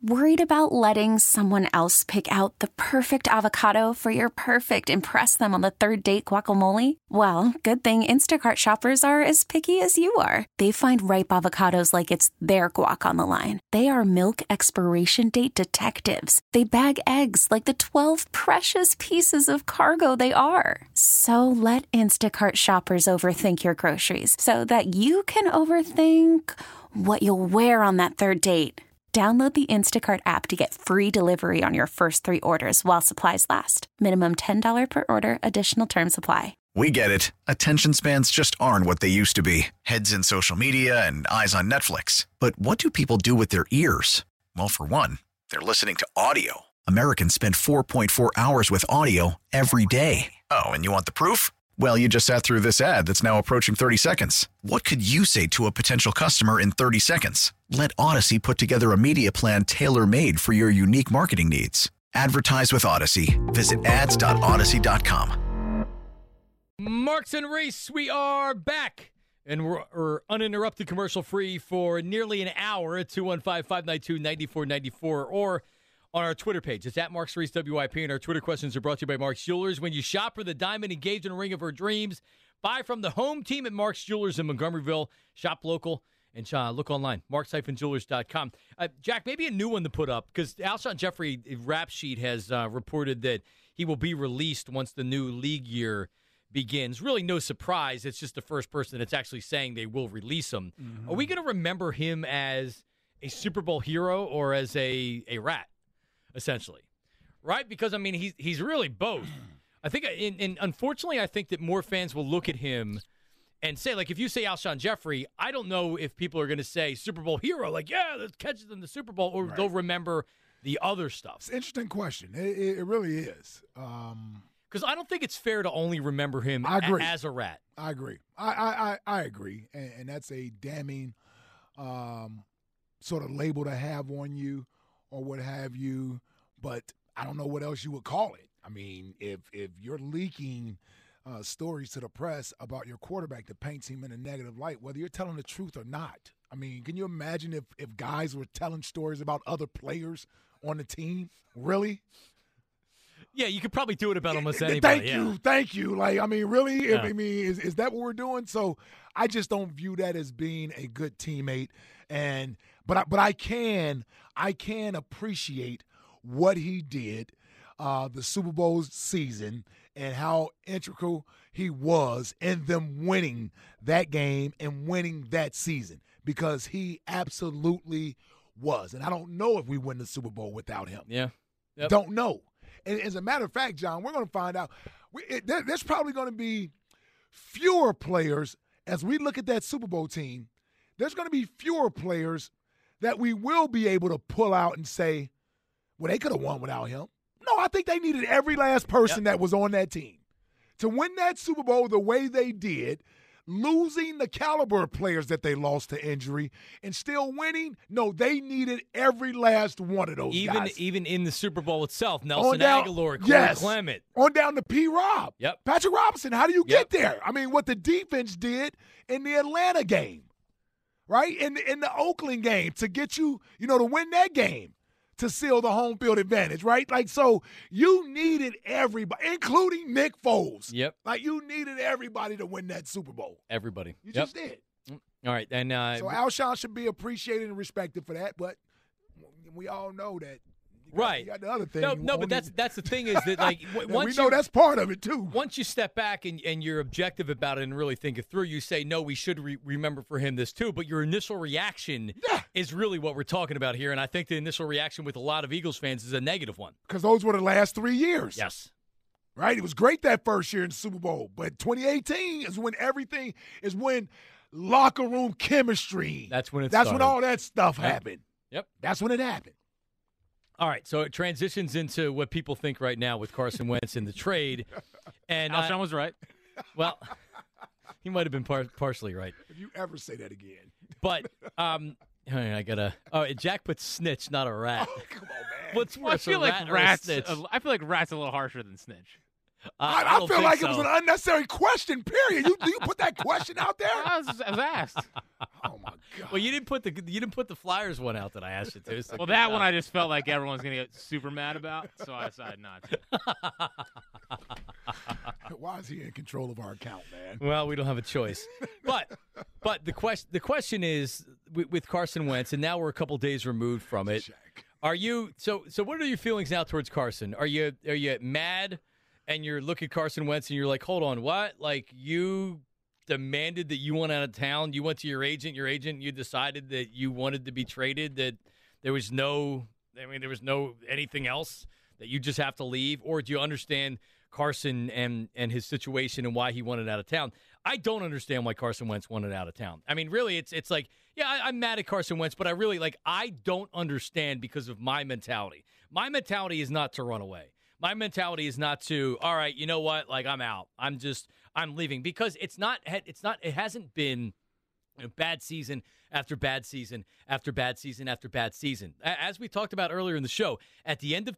Worried about letting someone else pick out the perfect avocado for your perfect impress them on the third date guacamole? Well, good thing Instacart shoppers are as picky as you are. They find ripe avocados like it's their guac on the line. They are milk expiration date detectives. They bag eggs like the 12 precious pieces of cargo they are. So let Instacart shoppers overthink your groceries so that you can overthink what you'll wear on that third date. Download the Instacart app to get free delivery on your first 3 orders while supplies last. Minimum $10 per order. Additional terms apply. We get it. Attention spans just aren't what they used to be. Heads in social media and eyes on Netflix. But what do people do with their ears? Well, for one, they're listening to audio. Americans spend 4.4 hours with audio every day. Oh, and you want the proof? Well, you just sat through this ad that's now approaching 30 seconds. What could you say to a potential customer in 30 seconds? Let Odyssey put together a media plan tailor-made for your unique marketing needs. Advertise with Odyssey. Visit ads.odyssey.com. Marks and Reese, we are back. And we're uninterrupted, commercial-free for nearly an hour at 215-592-9494 or on our Twitter page. It's at Marks Reese WIP, and our Twitter questions are brought to you by Mark's Jewelers. When you shop for the diamond engagement ring of her dreams, buy from the home team at Mark's Jewelers in Montgomeryville. Shop local and look online, marks-jewelers.com. Jack, maybe a new one to put up, because Alshon Jeffrey rap sheet has reported that he will be released once the new league year begins. Really no surprise. It's just the first person that's actually saying they will release him. Mm-hmm. Are we going to remember him as a Super Bowl hero or as a rat? Essentially, right? Because, I mean, he's really both. I think, and unfortunately, I think that more fans will look at him and say, like, if you say Alshon Jeffrey, I don't know if people are going to say Super Bowl hero, like, yeah, the catches in the Super Bowl, or they'll remember the other stuff. It's an interesting question. It really is. Because I don't think it's fair to only remember him as a rat. I agree. I agree. And that's a damning sort of label to have on you, or what have you, but I don't know what else you would call it. I mean, if you're leaking stories to the press about your quarterback that paints him in a negative light, whether you're telling the truth or not. I mean, can you imagine if guys were telling stories about other players on the team? Really? Yeah, you could probably do it about almost anybody. Thank you. Like, I mean, really? Yeah. I mean, is that what we're doing? So I just don't view that as being a good teammate. But I can appreciate what he did the Super Bowl season and how integral he was in them winning that game and winning that season, because he absolutely was. And I don't know if we win the Super Bowl without him. Yeah. Yep. Don't know. And as a matter of fact, John, we're going to find out. There's probably going to be fewer players as we look at that Super Bowl team. There's going to be fewer players that we will be able to pull out and say, well, they could have won without him. No, I think they needed every last person that was on that team to win that Super Bowl the way they did, losing the caliber of players that they lost to injury and still winning. No, they needed every last one of those guys. Even in the Super Bowl itself, Nelson Aguilar, Corey Clement. On down to P-Rob. Yep. Patrick Robinson, how do you get there? I mean, what the defense did in the Atlanta game, right? In the Oakland game to get you, to win that game, to seal the home field advantage, right? Like, so you needed everybody, including Nick Foles. Yep. Like, you needed everybody to win that Super Bowl. Everybody. You just did. All right. And so Alshon should be appreciated and respected for that, but we all know that. You got the other thing. No, but that's the thing is that, like, once we know that's part of it too. Once you step back and you're objective about it and really think it through, you say, no, we should remember for him this too. But your initial reaction is really what we're talking about here. And I think the initial reaction with a lot of Eagles fans is a negative one. Because those were the last 3 years. Yes. Right? It was great that first year in the Super Bowl. But 2018 is when locker room chemistry. That's when when all that stuff happened. Yep. That's when it happened. All right, so it transitions into what people think right now with Carson Wentz in the trade. And Alshon was right. Well, he might have been partially right. If you ever say that again. But I gotta. Oh, Jack put snitch, not a rat. Oh, come on, man. What's worse, I feel like rats. I feel like rat's a little harsher than snitch. I don't feel think like so. it was an unnecessary question, period. You put that question out there? I was asked. Oh, my God. Well, you didn't put the Flyers one out that I asked you to. So Well, that one I just felt like everyone's going to get super mad about, so I decided not to. Why is he in control of our account, man? Well, we don't have a choice. But the question is with Carson Wentz, and now we're a couple days removed from it. Check. Are you so what are your feelings now towards Carson? Are you mad and you're looking at Carson Wentz and you're like, hold on, what? Like you demanded that you went out of town, you went to your agent, you decided that you wanted to be traded, that there was no anything else, that you just have to leave? Or do you understand Carson and his situation and why he wanted out of town? I don't understand why Carson Wentz wanted out of town. I mean, really, it's like, yeah, I'm mad at Carson Wentz, but I don't understand because of my mentality. My mentality is not to run away. My mentality is not to, all right, you know what? Like, I'm out. I'm leaving, because it hasn't been bad season after bad season after bad season after bad season. As we talked about earlier in the show, at the end of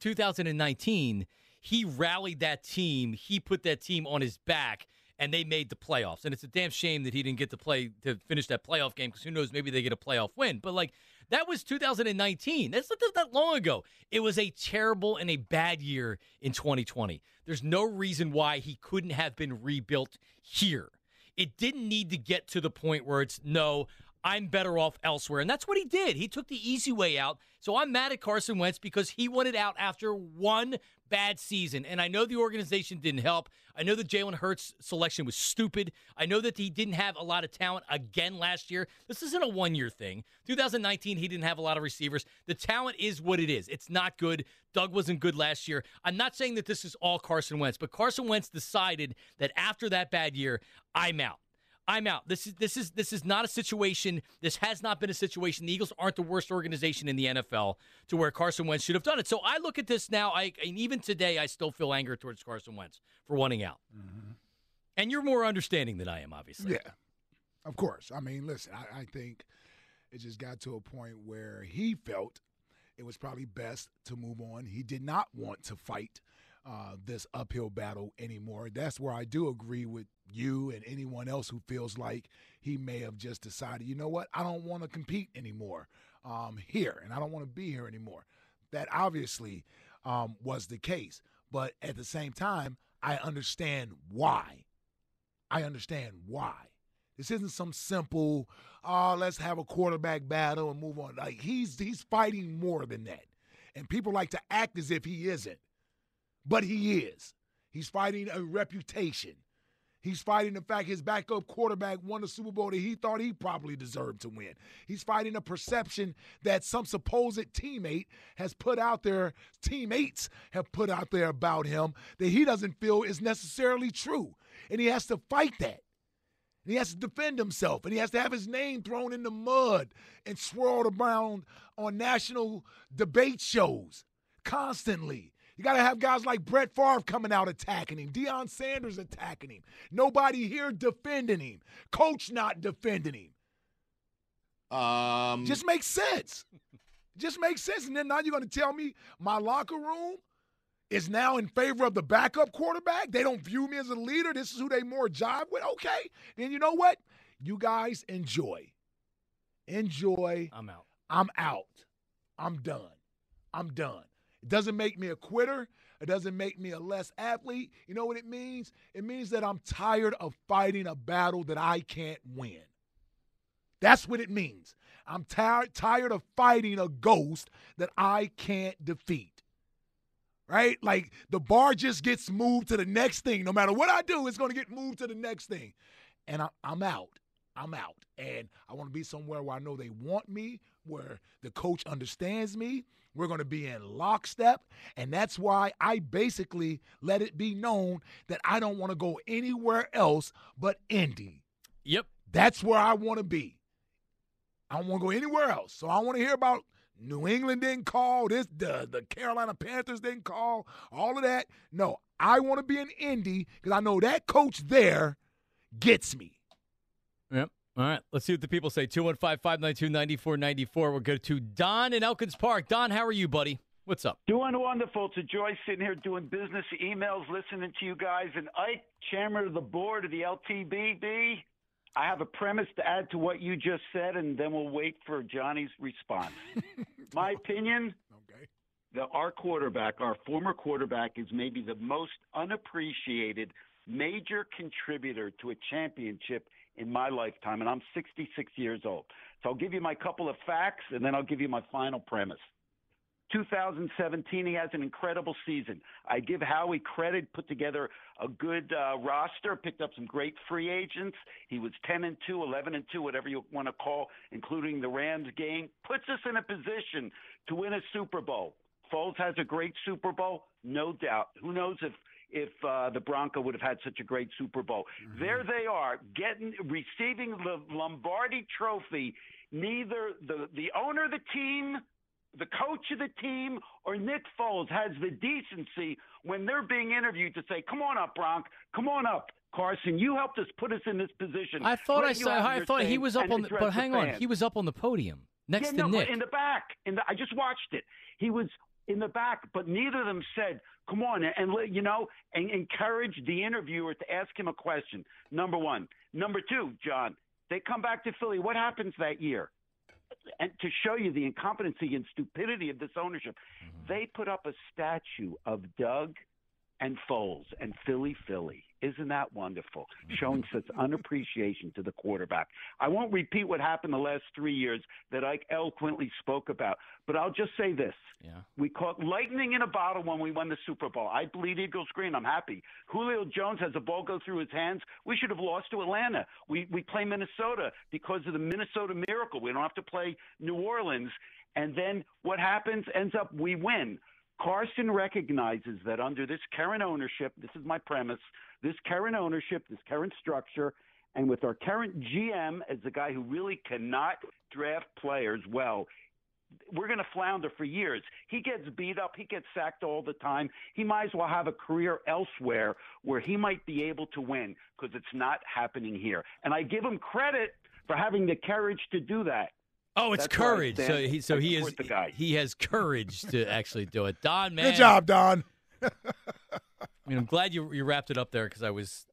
2019, he rallied that team. He put that team on his back, and they made the playoffs. And it's a damn shame that he didn't get to finish that playoff game, because who knows, maybe they get a playoff win. But, like, that was 2019. That's not that long ago. It was a terrible and a bad year in 2020. There's no reason why he couldn't have been rebuilt here. It didn't need to get to the point where it's, no, I'm better off elsewhere. And that's what he did. He took the easy way out. So I'm mad at Carson Wentz because he wanted out after one bad season. And I know the organization didn't help. I know the Jalen Hurts selection was stupid. I know that he didn't have a lot of talent again last year. This isn't a one-year thing. 2019, he didn't have a lot of receivers. The talent is what it is. It's not good. Doug wasn't good last year. I'm not saying that this is all Carson Wentz, but Carson Wentz decided that after that bad year, I'm out. I'm out. This is not a situation. This has not been a situation. The Eagles aren't the worst organization in the NFL to where Carson Wentz should have done it. So I look at this now, and even today, I still feel anger towards Carson Wentz for wanting out. Mm-hmm. And you're more understanding than I am, obviously. Yeah, of course. I mean, listen, I think it just got to a point where he felt it was probably best to move on. He did not want to fight this uphill battle anymore. That's where I do agree with you and anyone else who feels like he may have just decided, you know what, I don't want to compete anymore here, and I don't want to be here anymore. That obviously was the case. But at the same time, I understand why. This isn't some simple, let's have a quarterback battle and move on. Like, he's fighting more than that. And people like to act as if he isn't. But he is. He's fighting a reputation. He's fighting the fact his backup quarterback won the Super Bowl that he thought he probably deserved to win. He's fighting a perception that some supposed teammate has put out there, teammates have put out there about him that he doesn't feel is necessarily true. And he has to fight that. And he has to defend himself. And he has to have his name thrown in the mud and swirled around on national debate shows constantly. You got to have guys like Brett Favre coming out attacking him. Deion Sanders attacking him. Nobody here defending him. Coach not defending him. Just makes sense. Just makes sense. And then now you're going to tell me my locker room is now in favor of the backup quarterback? They don't view me as a leader. This is who they more jive with? Okay. Then you know what? You guys enjoy. Enjoy. I'm out. I'm out. I'm done. It doesn't make me a quitter. It doesn't make me a less athlete. You know what it means? It means that I'm tired of fighting a battle that I can't win. That's what it means. I'm tired of fighting a ghost that I can't defeat. Right? Like, the bar just gets moved to the next thing. No matter what I do, it's going to get moved to the next thing. And I'm out. And I want to be somewhere where I know they want me, where the coach understands me. We're going to be in lockstep, and that's why I basically let it be known that I don't want to go anywhere else but Indy. Yep. That's where I want to be. I don't want to go anywhere else. So I want to hear about New England didn't call, the Carolina Panthers didn't call, all of that. No, I want to be in Indy because I know that coach there gets me. Yep. All right, let's see what the people say. 215-592-9494. We'll go to Don in Elkins Park. Don, how are you, buddy? What's up? Doing wonderful. It's a joy sitting here doing business emails, listening to you guys. And Ike, chairman of the board of the LTBB, I have a premise to add to what you just said, and then we'll wait for Johnny's response. My opinion, our quarterback, our former quarterback, is maybe the most unappreciated major contributor to a championship in my lifetime, and I'm 66 years old. So I'll give you my couple of facts, and then I'll give you my final premise. 2017, he has an incredible season. I give Howie credit, put together a good roster, picked up some great free agents. He was 10-2, 11-2, whatever you want to call, including the Rams game. Puts us in a position to win a Super Bowl. Foles has a great Super Bowl, no doubt. Who knows if the Bronco would have had such a great Super Bowl. Mm-hmm. There they are, receiving the Lombardi Trophy. Neither the owner of the team, the coach of the team, or Nick Foles has the decency when they're being interviewed to say, come on up, Bronk, come on up. Carson, you helped us put us in this position. I thought he was up on the, but hang on, he was up on the podium next to Nick. In the back. I just watched it. He was in the back, but neither of them said, come on, and encourage the interviewer to ask him a question, number one. Number two, John, they come back to Philly. What happens that year? And to show you the incompetency and stupidity of this ownership, they put up a statue of Doug and Foles and Philly. Isn't that wonderful? Showing such unappreciation to the quarterback. I won't repeat what happened the last 3 years that I eloquently spoke about, but I'll just say this. Yeah. We caught lightning in a bottle when we won the Super Bowl. I bleed Eagles green. I'm happy. Julio Jones has a ball go through his hands. We should have lost to Atlanta. We play Minnesota because of the Minnesota Miracle. We don't have to play New Orleans. And then what happens? Ends up we win. Carson recognizes that under this current ownership, this is my premise, this current ownership, this current structure, and with our current GM as the guy who really cannot draft players well, we're going to flounder for years. He gets beat up. He gets sacked all the time. He might as well have a career elsewhere where he might be able to win because it's not happening here. And I give him credit for having the courage to do that. Oh, it's That's courage. He has courage to actually do it. Don, man. Good job, Don. I mean, I'm glad you wrapped it up there because I was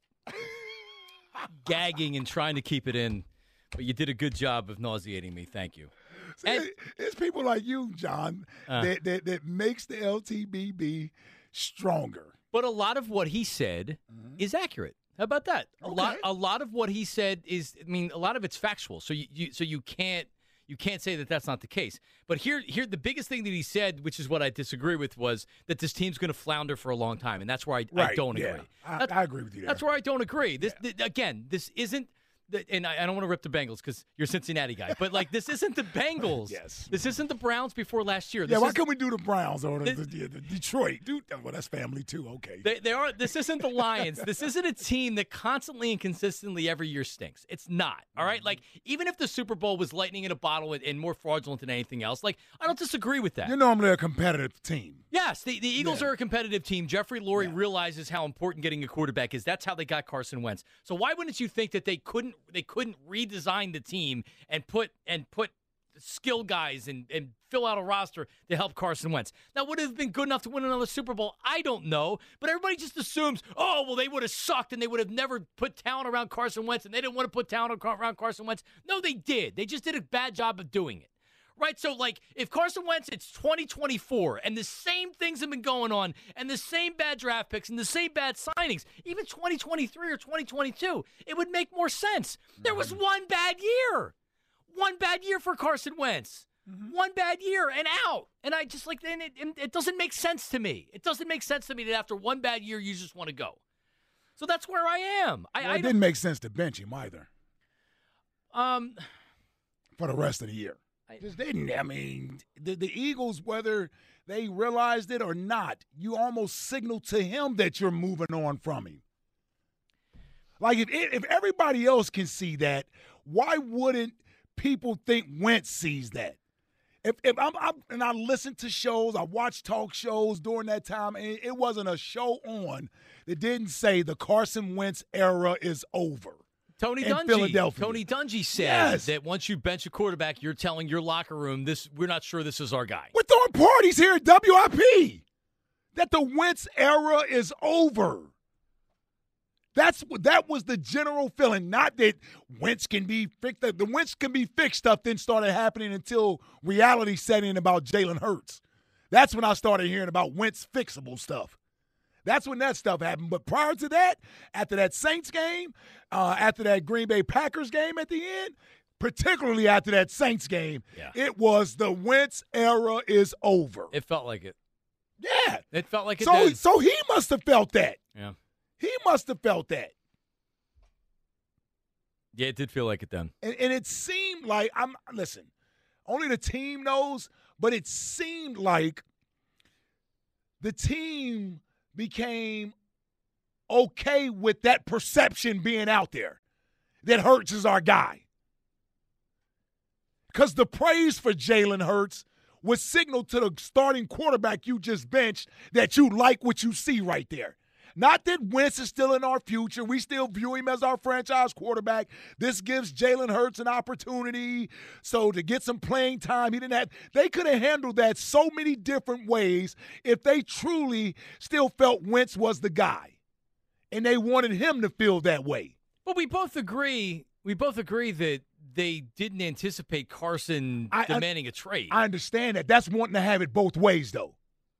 gagging and trying to keep it in, but you did a good job of nauseating me. Thank you. See, it's people like you, John, that makes the LTBB stronger. But a lot of what he said is accurate. How about that? Okay. A lot of what he said is, I mean, a lot of it's factual. So you can't say that that's not the case. But here, the biggest thing that he said, which is what I disagree with, was that this team's going to flounder for a long time, and that's where I don't agree. I agree with you there. That's where I don't agree. This isn't. And I don't want to rip the Bengals because you're a Cincinnati guy, but this isn't the Bengals. Yes. This isn't the Browns before last year. Why can't we do the Browns or the Detroit? Dude, well, that's family too. Okay. This isn't the Lions. This isn't a team that constantly and consistently every year stinks. It's not. All right. Even if the Super Bowl was lightning in a bottle and more fraudulent than anything else, I don't disagree with that. You're normally a competitive team. Yes, the Eagles are a competitive team. Jeffrey Lurie realizes how important getting a quarterback is. That's how they got Carson Wentz. So why wouldn't you think that they couldn't redesign the team and put skill guys and fill out a roster to help Carson Wentz? That would have been good enough to win another Super Bowl. I don't know, but everybody just assumes, they would have sucked and they would have never put talent around Carson Wentz and they didn't want to put talent around Carson Wentz. No, they did. They just did a bad job of doing it. Right, so if Carson Wentz, it's 2024, and the same things have been going on, and the same bad draft picks, and the same bad signings, even 2023 or 2022, it would make more sense. There was one bad year for Carson Wentz, one bad year and out, and I just it doesn't make sense to me. It doesn't make sense to me that after one bad year, you just want to go. So that's where I am. It didn't make sense to bench him either. For the rest of the year. Just didn't. I mean, the Eagles, whether they realized it or not, you almost signal to him that you're moving on from him. If everybody else can see that, why wouldn't people think Wentz sees that? If I listened to shows, I watched talk shows during that time, and it wasn't a show on that didn't say the Carson Wentz era is over. Tony in Dungy. Philadelphia. Tony Dungy said that once you bench a quarterback, you're telling your locker room, we're not sure this is our guy. We're throwing parties here at WIP that the Wentz era is over. That was the general feeling. Not that Wentz can be fixed. The Wentz can be fixed stuff didn't start happening until reality set in about Jalen Hurts. That's when I started hearing about Wentz fixable stuff. That's when that stuff happened. But prior to that, after that Saints game, after that Green Bay Packers game at the end, particularly after that Saints game, it was the Wentz era is over. It felt like it. Yeah. It felt like it. So he must have felt that. Yeah. He must have felt that. Yeah, it did feel like it then. And it seemed like, listen, only the team knows, but it seemed like the team became okay with that perception being out there that Hurts is our guy. Because the praise for Jalen Hurts was signaled to the starting quarterback you just benched that you like what you see right there. Not that Wentz is still in our future. We still view him as our franchise quarterback. This gives Jalen Hurts an opportunity to get some playing time. They could have handled that so many different ways if they truly still felt Wentz was the guy. And they wanted him to feel that way. But we both agree that they didn't anticipate Carson demanding a trade. I understand that. That's wanting to have it both ways, though.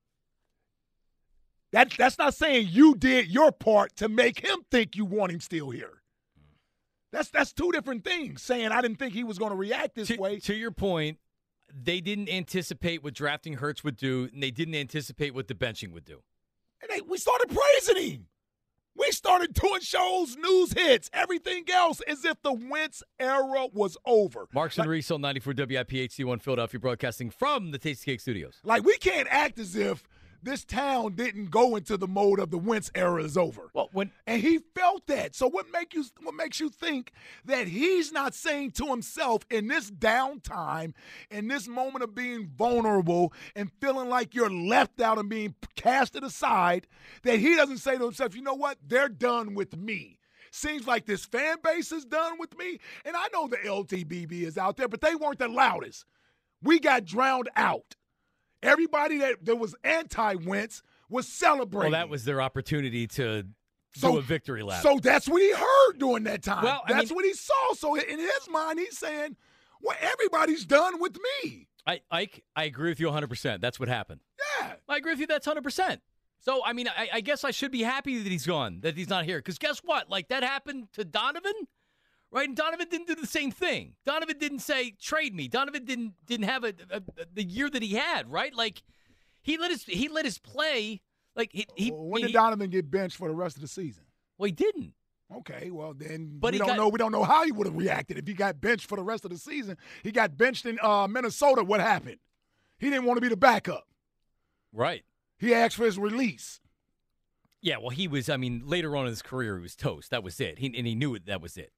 That's not saying you did your part to make him think you want him still here. That's two different things. Saying I didn't think he was going to react this way. To your point, they didn't anticipate what drafting Hurts would do, and they didn't anticipate what the benching would do. And we started praising him. We started doing shows, news hits, everything else as if the Wentz era was over. Marks and Reese on 94 WIP HD1 Philadelphia, broadcasting from the Tasty Cake Studios. Like, we can't act as if this town didn't go into the mode of the Wentz era is over. And he felt that. So what makes you think that he's not saying to himself in this downtime, in this moment of being vulnerable and feeling like you're left out and being casted aside, that he doesn't say to himself, you know what, they're done with me. Seems like this fan base is done with me. And I know the LTBB is out there, but they weren't the loudest. We got drowned out. Everybody that was anti-Wentz was celebrating. Well, that was their opportunity to do a victory lap. So that's what he heard during that time. Well, that's what he saw. So in his mind, he's saying, well, everybody's done with me. Ike, I agree with you 100%. That's what happened. Yeah. I agree with you. That's 100%. So, I mean, I guess I should be happy that he's gone, that he's not here. Because guess what? Like, that happened to Donovan, right? And Donovan didn't do the same thing. Donovan didn't say, trade me. Donovan didn't have the year that he had, right? Like, he let his play. Like, when did Donovan get benched for the rest of the season? Well, he didn't. Okay, well then but we don't know how he would have reacted if he got benched for the rest of the season. He got benched in Minnesota. What happened? He didn't want to be the backup. Right. He asked for his release. Yeah, well, he was. I mean, later on in his career, he was toast. That was it. He knew it. That was it.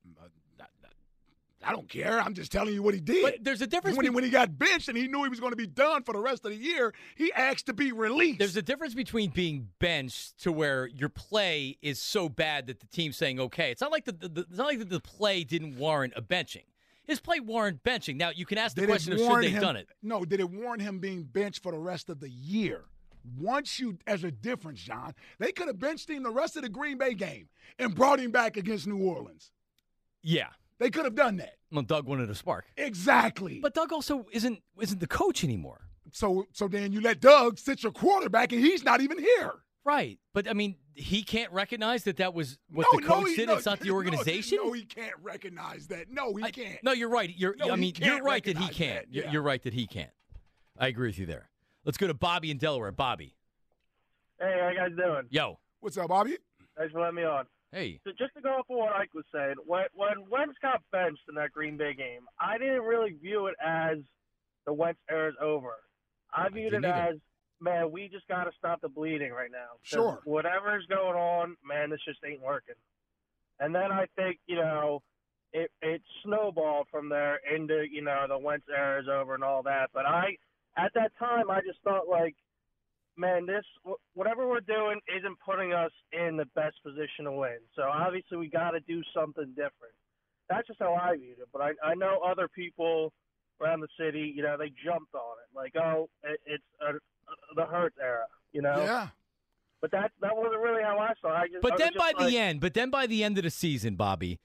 I don't care. I'm just telling you what he did. But there's a difference. When he got benched and he knew he was going to be done for the rest of the year, he asked to be released. There's a difference between being benched to where your play is so bad that the team's saying, okay. It's not like the play didn't warrant a benching. His play warranted benching. Now, you can ask the question of should they have done it. No, did it warrant him being benched for the rest of the year? There's a difference, John. They could have benched him the rest of the Green Bay game and brought him back against New Orleans. Yeah. They could have done that. Well, Doug wanted a spark. Exactly. But Doug also isn't the coach anymore. So then you let Doug sit your quarterback, and he's not even here. Right. But, I mean, he can't recognize that was what the coach did. It's not the organization? No, he can't recognize that. No, he can't. No, you're right. You're right that he can't. Yeah. You're right that he can't. I agree with you there. Let's go to Bobby in Delaware. Bobby. Hey, how you guys doing? Yo. What's up, Bobby? Thanks for letting me on. Hey. So just to go off of what Ike was saying, when Wentz got benched in that Green Bay game, I didn't really view it as the Wentz era is over. I viewed it as, man, we just got to stop the bleeding right now. Sure. Whatever's going on, man, this just ain't working. And then I think, it snowballed from there into, the Wentz era is over and all that. But at that time, I just thought, like, man, whatever we're doing isn't putting us in the best position to win. So obviously we got to do something different. That's just how I viewed it. But I know other people around the city, they jumped on it. Like, oh, it's the Hurts era, Yeah. But that wasn't really how I saw it. But then by the end of the season, Bobby,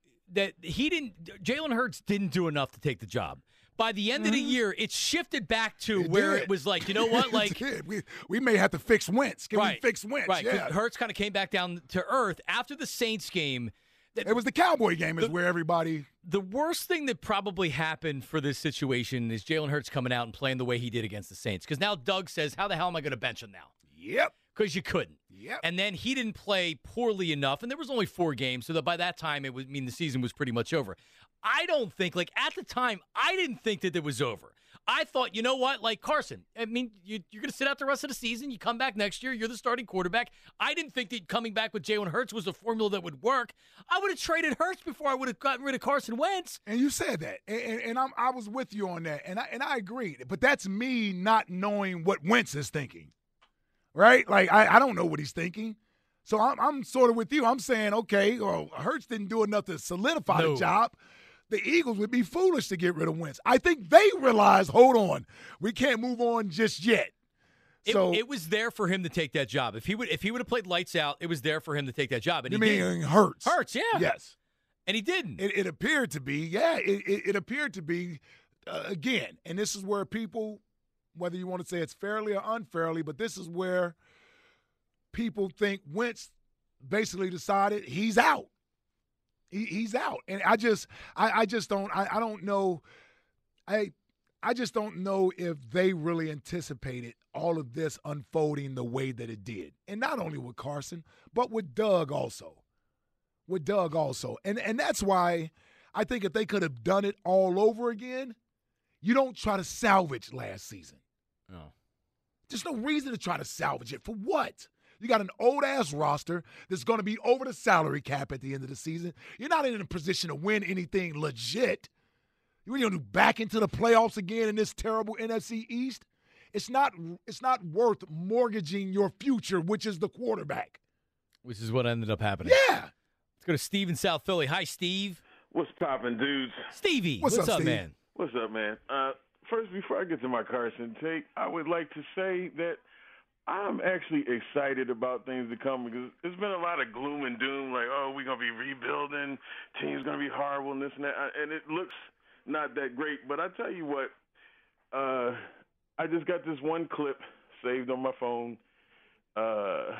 Jalen Hurts didn't do enough to take the job. By the end of the year, it shifted back to where it was like, you know what? Like we may have to fix Wentz. Can we fix Wentz? Right. Yeah. Hurts kind of came back down to earth after the Saints game. It was the Cowboy game is where everybody. The worst thing that probably happened for this situation is Jalen Hurts coming out and playing the way he did against the Saints. Because now Doug says, how the hell am I going to bench him now? Yep. Because you couldn't. Yep. And then he didn't play poorly enough, and there was only 4 games, so that by that time, the season was pretty much over. I don't think, at the time, I didn't think that it was over. I thought, you know what, like Carson, you're going to sit out the rest of the season. You come back next year. You're the starting quarterback. I didn't think that coming back with Jalen Hurts was a formula that would work. I would have traded Hurts before I would have gotten rid of Carson Wentz. And you said that, and I was with you on that, and I agreed. But that's me not knowing what Wentz is thinking, right? Like I don't know what he's thinking. So I'm sort of with you. I'm saying, okay, well, Hurts didn't do enough to solidify the job. The Eagles would be foolish to get rid of Wentz. I think they realized, hold on, we can't move on just yet. So it was there for him to take that job. If he would have played lights out, it was there for him to take that job. And you mean Hurts? Hurts, yeah. Yes. And he didn't. It appeared to be, yeah. It appeared to be, again, and this is where people, whether you want to say it's fairly or unfairly, but this is where people think Wentz basically decided he's out. He's out, and I just don't know. I just don't know if they really anticipated all of this unfolding the way that it did, and not only with Carson, but with Doug also. And that's why I think if they could have done it all over again, you don't try to salvage last season. No, there's no reason to try to salvage it. For what? You got an old-ass roster that's going to be over the salary cap at the end of the season. You're not in a position to win anything legit. You're going to back into the playoffs again in this terrible NFC East. It's not worth mortgaging your future, which is the quarterback. Which is what ended up happening. Yeah. Let's go to Steve in South Philly. Hi, Steve. What's poppin', dudes? Stevie. What's up, Steve? man? What's up, man? First, before I get to my Carson take, I would like to say that I'm actually excited about things to come because there's been a lot of gloom and doom, like, oh, we're going to be rebuilding, team's going to be horrible and this and that, and it looks not that great. But I tell you what, I just got this one clip saved on my phone, that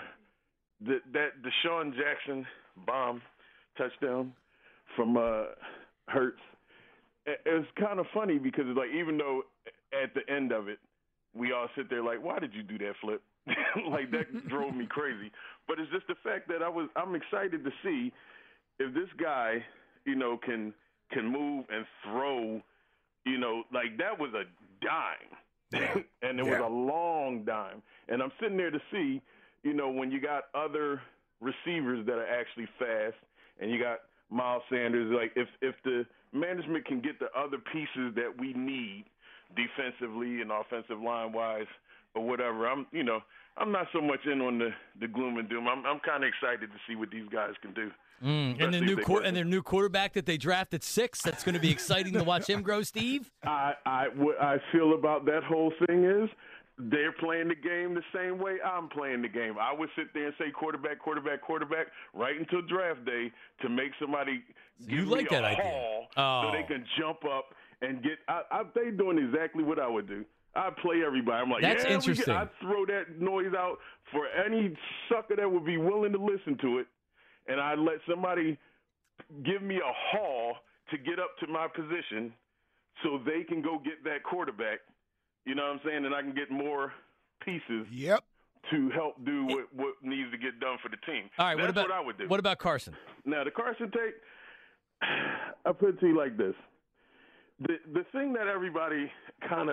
Deshaun Jackson bomb touchdown from Hurts. It's kind of funny because it's like, even though at the end of it, we all sit there like, why did you do that, Flip? Like, that drove me crazy. But it's just the fact that I'm excited to see if this guy, can move and throw, like that was a dime. And it was a long dime. And I'm sitting there to see, when you got other receivers that are actually fast and you got Miles Sanders, like if the management can get the other pieces that we need defensively and offensive line wise or whatever, I'm not so much in on the gloom and doom. I'm kind of excited to see what these guys can do. And their new quarterback that they drafted 6. That's going to be exciting to watch him grow, Steve. What I feel about that whole thing is they're playing the game the same way I'm playing the game. I would sit there and say quarterback right until draft day to make somebody give me a haul so they can jump up and get. They doing exactly what I would do. I play everybody. I'm like, that's interesting. I throw that noise out for any sucker that would be willing to listen to it, and I let somebody give me a haul to get up to my position so they can go get that quarterback. You know what I'm saying? And I can get more pieces to help do what needs to get done for the team. All right, That's what I would do. What about Carson? Now, the Carson take, I put it to you like this. The thing that everybody kind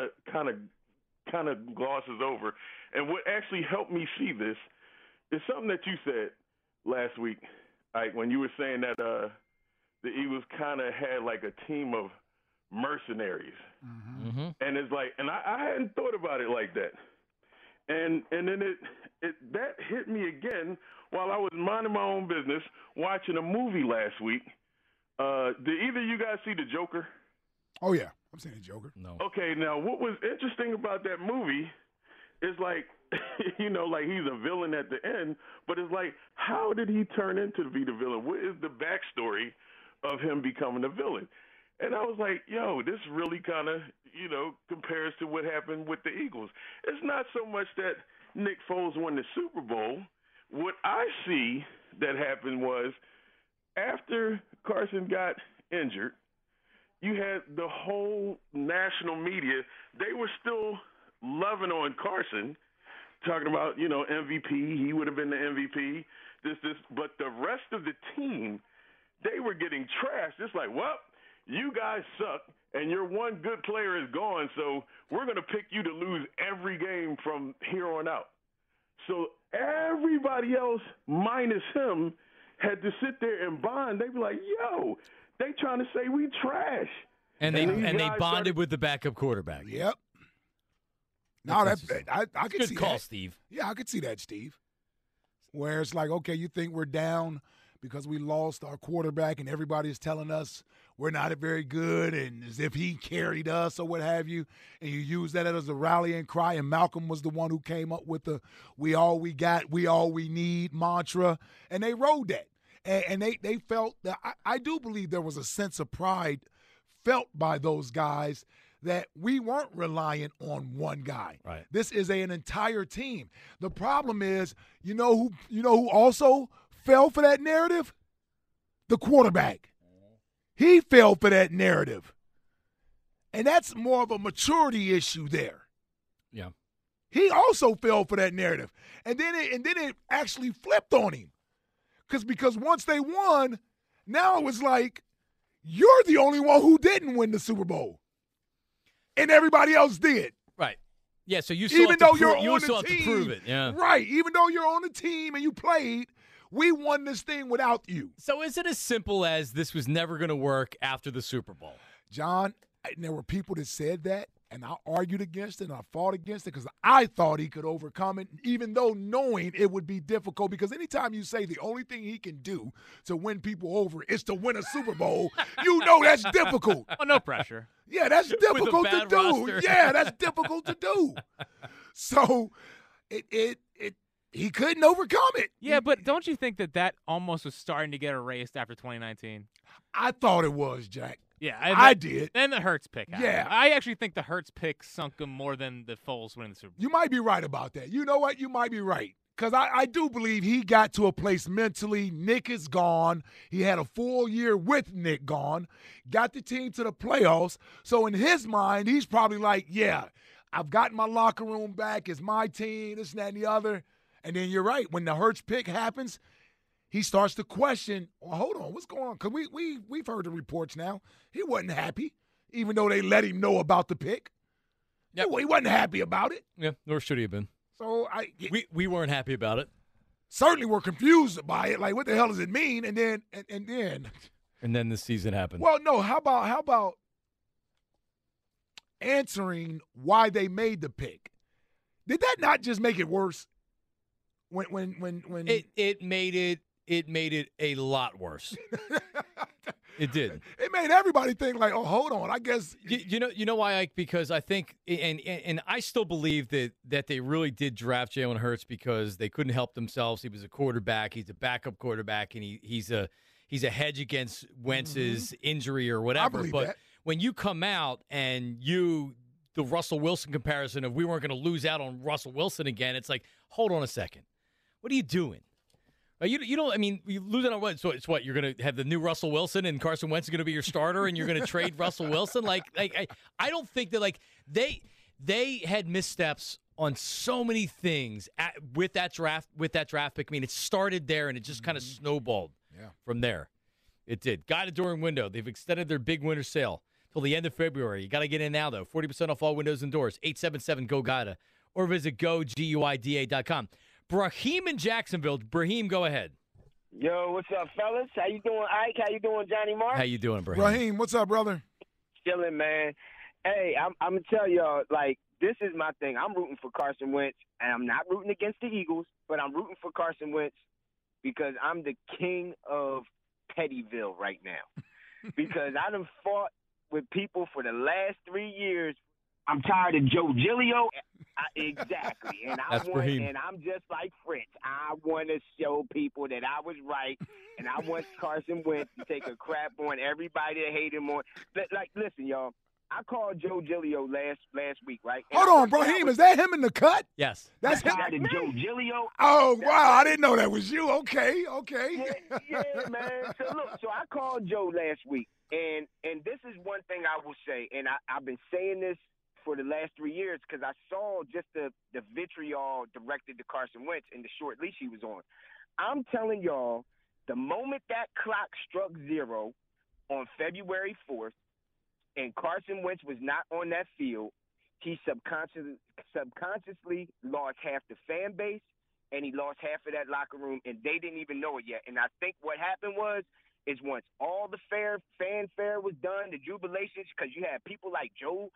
of glosses over, and what actually helped me see this, is something that you said last week, like when you were saying that the Eagles kind of had like a team of mercenaries. Mm-hmm. And it's like, and I hadn't thought about it like that. And then that hit me again while I was minding my own business watching a movie last week Did either of you guys see The Joker? Oh, yeah. I'm saying Joker. No. Okay, now what was interesting about that movie is like, like he's a villain at the end, but it's like, how did he turn into be the villain? What is the backstory of him becoming a villain? And I was like, yo, this really kind of, compares to what happened with the Eagles. It's not so much that Nick Foles won the Super Bowl. What I see that happened was after Carson got injured, you had the whole national media. They were still loving on Carson, talking about, MVP. He would have been the MVP. This. But the rest of the team, they were getting trashed. It's like, well, you guys suck, and your one good player is gone, so we're going to pick you to lose every game from here on out. So everybody else minus him had to sit there and bond. They'd be like, yo, they trying to say we trash. And they bonded with the backup quarterback. Yep. No, I could good see call, that. Steve. Yeah, I could see that, Steve. Where it's like, okay, you think we're down because we lost our quarterback and everybody's telling us we're not very good and as if he carried us or what have you, and you use that as a rallying cry, and Malcolm was the one who came up with the we all we got, we all we need mantra, and they rode that. And they felt that I do believe there was a sense of pride felt by those guys that we weren't reliant on one guy. Right. This is an entire team. The problem is, you know who also fell for that narrative? The quarterback. He fell for that narrative. And that's more of a maturity issue there. Yeah. He also fell for that narrative. And then it actually flipped on him. Because once they won, now it was like, you're the only one who didn't win the Super Bowl. And everybody else did. Right. Yeah, so you still have to prove it. Yeah. Right. Even though you're on the team and you played, we won this thing without you. So is it as simple as this was never going to work after the Super Bowl? John, there were people that said that, and I argued against it, and I fought against it because I thought he could overcome it, even though knowing it would be difficult. Because anytime you say the only thing he can do to win people over is to win a Super Bowl, you know that's difficult. Oh, no pressure. Yeah, that's difficult to do. Roster. Yeah, that's difficult to do. So he couldn't overcome it. Yeah, but don't you think that almost was starting to get erased after 2019? I thought it was, Jack. Yeah, I did. Then the Hurts pick happened. Yeah. I actually think the Hurts pick sunk him more than the Foles winning the Super Bowl. You might be right about that. You know what? You might be right. Because I do believe he got to a place mentally. Nick is gone. He had a full year with Nick gone. Got the team to the playoffs. So in his mind, he's probably like, yeah, I've gotten my locker room back. It's my team, this, and that, and the other. And then you're right. When the Hurts pick happens, he starts to question, well, hold on, what's going on? Because we've heard the reports now. He wasn't happy, even though they let him know about the pick. Yep. He wasn't happy about it. Yeah, nor should he have been. So we weren't happy about it. Certainly were confused by it. Like, what the hell does it mean? And then And then the season happened. Well, no, how about answering why they made the pick? Did that not just make it worse? When it made it a lot worse. It did. It made everybody think like, oh, hold on. I guess you know why, Ike? Because I think and I still believe that they really did draft Jalen Hurts because they couldn't help themselves. He was a quarterback. He's a backup quarterback, and he's a hedge against Wentz's injury or whatever. I believe But that. when you come out and the Russell Wilson comparison of we weren't going to lose out on Russell Wilson again, it's like, hold on a second. What are you doing? You don't. I mean, you lose it on what? So it's what you're going to have the new Russell Wilson and Carson Wentz is going to be your starter, and you're going to trade Russell Wilson. Like I don't think that they had missteps on so many things with that draft pick. I mean, it started there and it just kind of snowballed from there. It did. Guided during window. They've extended their big winter sale till the end of February. You got to get in now though. 40% off all windows and doors. 877-GO-GUIDA or visit GoGUIDA.com. Brahim in Jacksonville. Brahim, go ahead. Yo, what's up, fellas? How you doing, Ike? How you doing, Johnny Mark? How you doing, Brahim? Raheem, what's up, brother? Chilling, man. Hey, I'm going to tell y'all, like, this is my thing. I'm rooting for Carson Wentz, and I'm not rooting against the Eagles, but I'm rooting for Carson Wentz because I'm the king of Pettyville right now. because I done fought with people for the last 3 years. I'm tired of Joe Giglio. Exactly. And and I'm just like Fritz. I want to show people that I was right, and I want Carson Wentz to take a crap on everybody that hated him on. Like, listen, y'all. I called Joe Giglio last week, right? And hold on, Brahim. Is that him in the cut? Yes. That's him. Joe Giglio. Oh, wow. I didn't know that was you. Okay. Yeah, man. So I called Joe last week, and this is one thing I will say, and I've been saying this for the last 3 years because I saw just the vitriol directed to Carson Wentz in the short leash he was on. I'm telling y'all, the moment that clock struck 0 on February 4th, and Carson Wentz was not on that field, he subconsciously lost half the fan base, and he lost half of that locker room, and they didn't even know it yet. And I think what happened is once all the fanfare was done, the jubilations, because you had people like Joe.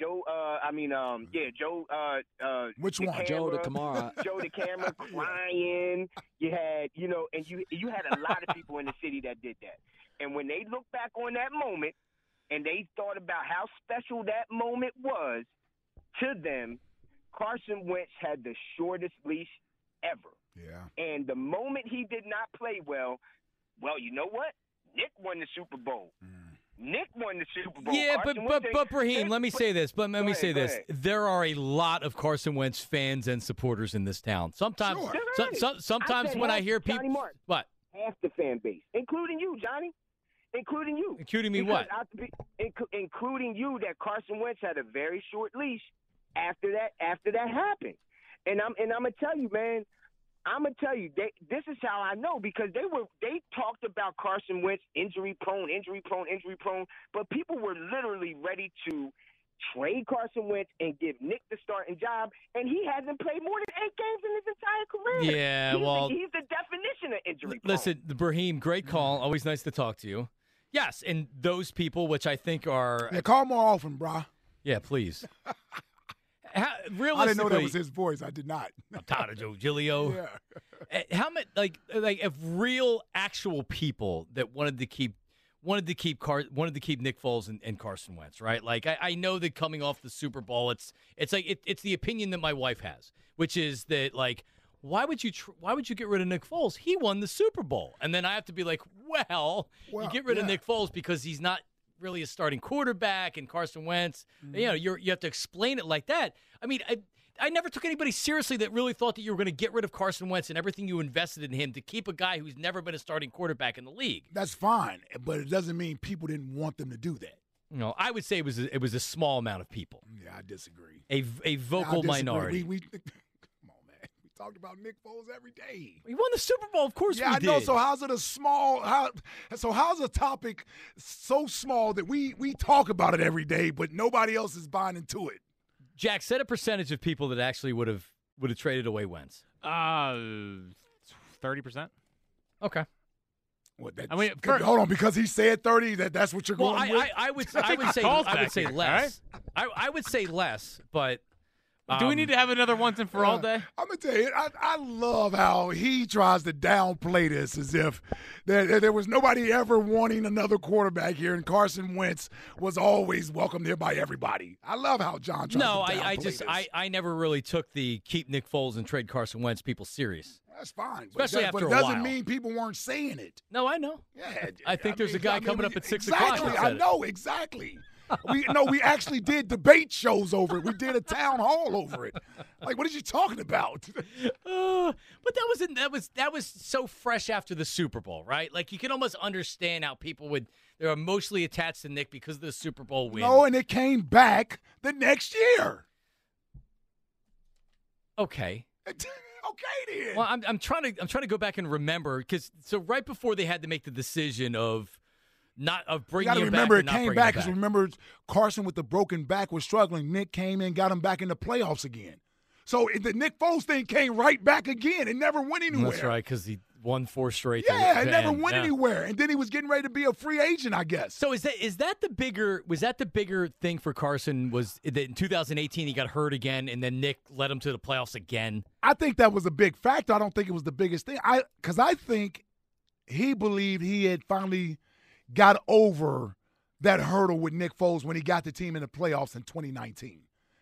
Which one? Joe DeCamara. Joe DeCamara crying. You had, and you had a lot of people in the city that did that. And when they look back on that moment, and they thought about how special that moment was to them, Carson Wentz had the shortest leash ever. Yeah. And the moment he did not play well, you know what? Nick won the Super Bowl. Nick won the Super Bowl. Yeah, but Brahim, let me say this. There are a lot of Carson Wentz fans and supporters in this town. Sometimes, sometimes when I hear people, Mark, what? Half the fan base, including you, Johnny. Including you. Including me what? Including you, that Carson Wentz had a very short leash after that happened. And I'm gonna tell you, man. This is how I know, because they talked about Carson Wentz injury prone, but people were literally ready to trade Carson Wentz and give Nick the starting job, and he hasn't played more than 8 games in his entire career. Yeah, he's the definition of injury prone. Listen, Brahim, great call. Always nice to talk to you. Yes, and those people, which I think are... Yeah, call more often, brah. Yeah, please. Realistically, I didn't know that was his voice. I did not. I'm tired of Joe Giglio. Yeah. How many, like if real, actual people that wanted to keep Nick Foles and Carson Wentz, right? Like I know that coming off the Super Bowl, it's like it's the opinion that my wife has, which is that like, why would you get rid of Nick Foles? He won the Super Bowl, and then I have to be like, well you get rid of Nick Foles because he's not really a starting quarterback, and Carson Wentz, you have to explain it like that. I mean, I never took anybody seriously that really thought that you were going to get rid of Carson Wentz and everything you invested in him to keep a guy who's never been a starting quarterback in the league. That's fine, but it doesn't mean people didn't want them to do that. No, I would say it was a small amount of people. Yeah, I disagree. A vocal minority. Come on, man. We talked about Nick Foles every day. He won the Super Bowl, of course. Yeah, we I know. did. So how's it how's a topic so small that we talk about it every day, but nobody else is buying into it? Jack, set a percentage of people that actually would have traded away Wentz. 30%. Okay. What? Hold on, because he said 30. That's what you're going with. I would say less. Right? I would say less, but. Do we need to have another once and for all day? I'm going to tell you, I love how he tries to downplay this as if there was nobody ever wanting another quarterback here, and Carson Wentz was always welcomed here by everybody. I love how John tries to downplay this. I never really took the keep Nick Foles and trade Carson Wentz people serious. That's fine. Especially after a while. But it doesn't mean people weren't saying it. No, I know. Yeah, I think there's a guy coming up at 6 o'clock. Exactly. I know, exactly. We actually did debate shows over it. We did a town hall over it. Like, what are you talking about? But that was so fresh after the Super Bowl, right? Like, you can almost understand how people they're emotionally attached to Nick because of the Super Bowl win. No, and it came back the next year. Okay. Okay, then. Well, I'm trying to go back and remember, because right before they had to make the decision of bringing him back. You got to remember it came back, because remember Carson with the broken back was struggling. Nick came in, got him back in the playoffs again. So the Nick Foles thing came right back again. It never went anywhere. That's right, because he won 4 straight. Yeah, it never went anywhere. And then he was getting ready to be a free agent, I guess. So was that the bigger thing for Carson, was that in 2018 he got hurt again, and then Nick led him to the playoffs again? I think that was a big factor. I don't think it was the biggest thing. Because I think he believed he had finally got over that hurdle with Nick Foles when he got the team in the playoffs in 2019.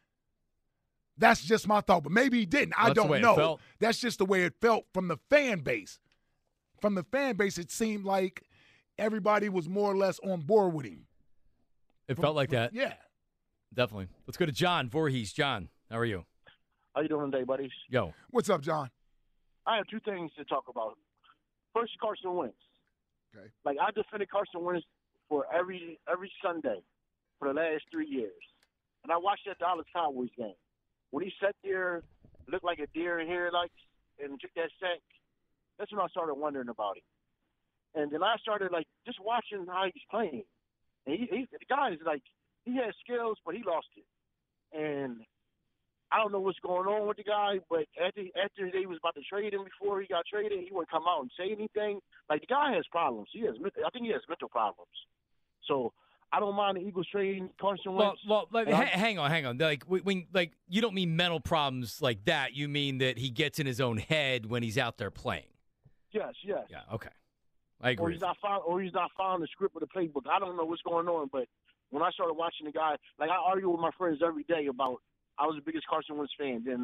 That's just my thought, but maybe he didn't. I don't know. That's just the way it felt from the fan base. From the fan base, it seemed like everybody was more or less on board with him. It felt like that. Yeah. Definitely. Let's go to John Voorhees. John, how are you? How you doing today, buddies? Yo. What's up, John? I have two things to talk about. First, Carson Wentz. Okay. Like, I defended Carson Wentz for every Sunday for the last 3 years. And I watched that Dallas Cowboys game. When he sat there, looked like a deer in headlights, and took that sack, that's when I started wondering about him. And then I started, like, just watching how he's playing. And the guy is, like, he has skills, but he lost it. And I don't know what's going on with the guy, but after they was about to trade him before he got traded, he wouldn't come out and say anything. Like, the guy has problems. I think he has mental problems. So I don't mind the Eagles trading Carson Wentz. Well, hang on. Like, when you don't mean mental problems like that. You mean that he gets in his own head when he's out there playing. Yes. Yeah, okay. I agree. Or he's not following the script of the playbook. I don't know what's going on, but when I started watching the guy, like, I argue with my friends every day about I was the biggest Carson Wentz fan. Then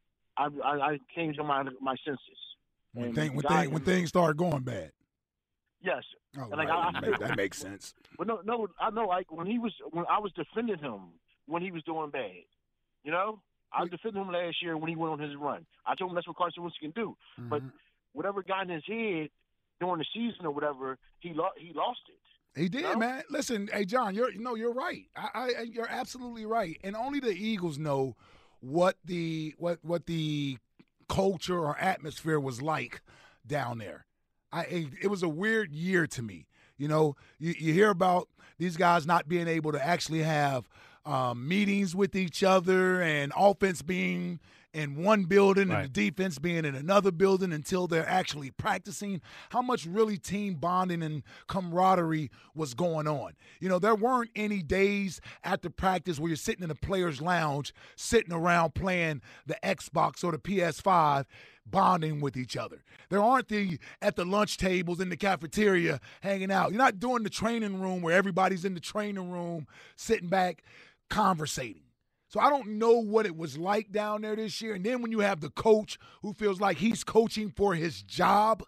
I came to my senses. When things started going bad. Yes. Oh, and like, right. That makes sense. But no, I know. Like, when I was defending him when he was doing bad, you know, I defended him last year when he went on his run. I told him that's what Carson Wentz can do. Mm-hmm. But whatever got in his head during the season or whatever, he lost it. He did, man. Listen, hey, John, you're right. You're absolutely right. And only the Eagles know what the culture or atmosphere was like down there. It was a weird year to me. You know, you hear about these guys not being able to actually have meetings with each other, and offense being in one building and the defense being in another building until they're actually practicing. How much really team bonding and camaraderie was going on. You know, there weren't any days after practice where you're sitting in the players' lounge, sitting around playing the Xbox or the PS5, bonding with each other. There aren't at the lunch tables in the cafeteria hanging out. You're not doing the training room where everybody's in the training room sitting back conversating. So I don't know what it was like down there this year. And then when you have the coach who feels like he's coaching for his job,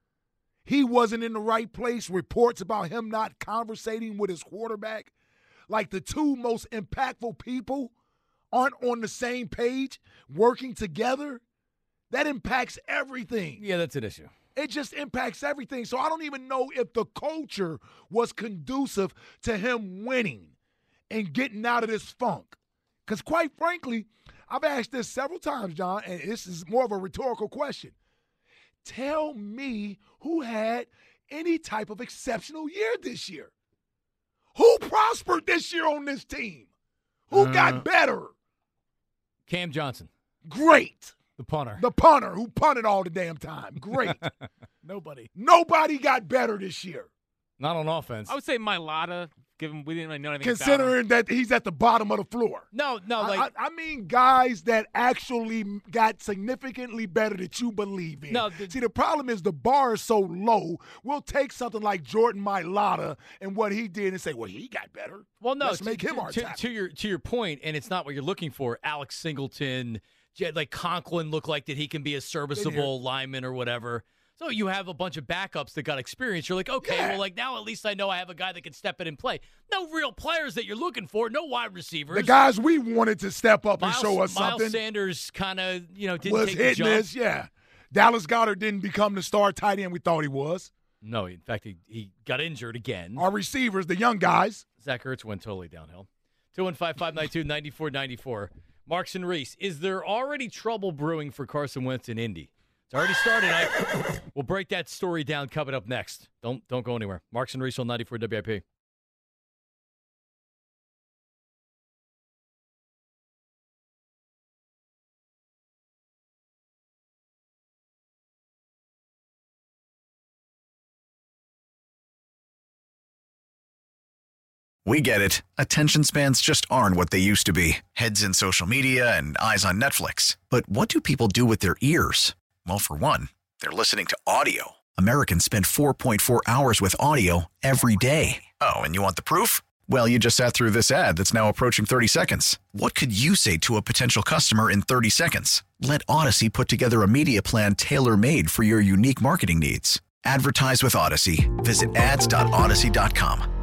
he wasn't in the right place. Reports about him not conversating with his quarterback. Like, the two most impactful people aren't on the same page working together. That impacts everything. Yeah, that's an issue. It just impacts everything. So I don't even know if the culture was conducive to him winning and getting out of this funk. Because quite frankly, I've asked this several times, John, and this is more of a rhetorical question. Tell me who had any type of exceptional year this year. Who prospered this year on this team? Who got better? Cam Johnson. Great. The punter. The punter who punted all the damn time. Great. Nobody. Nobody got better this year. Not on offense. I would say Mailata, given we didn't really know anything considering about him. that he's at the bottom of the floor. No. I mean guys that actually got significantly better that you believe in. See, the problem is the bar is so low. We'll take something like Jordan Mailata and what he did and say, well, he got better. Well, no. Let's make him our to your point, and it's not what you're looking for. Alex Singleton, like Conklin looked like that he can be a serviceable lineman or whatever. So you have a bunch of backups that got experience. You're like, okay, well, like now at least I know I have a guy that can step in and play. No real players that you're looking for. No wide receivers. The guys we wanted to step up and show us something. Miles Sanders kind of, didn't was take the jump. This, yeah. Dallas Goedert didn't become the star tight end we thought he was. No, in fact, he got injured again. Our receivers, the young guys. Zach Ertz went totally downhill. 215-592-9494. Marks and Reese, is there already trouble brewing for Carson Wentz in Indy? It's already started. We'll break that story down coming up next. Don't go anywhere. Marks and Reese on 94 WIP. We get it. Attention spans just aren't what they used to be. Heads in social media and eyes on Netflix. But what do people do with their ears? Well, for one, they're listening to audio. Americans spend 4.4 hours with audio every day. Oh, and you want the proof? Well, you just sat through this ad that's now approaching 30 seconds. What could you say to a potential customer in 30 seconds? Let Odyssey put together a media plan tailor-made for your unique marketing needs. Advertise with Odyssey. Visit ads.odyssey.com.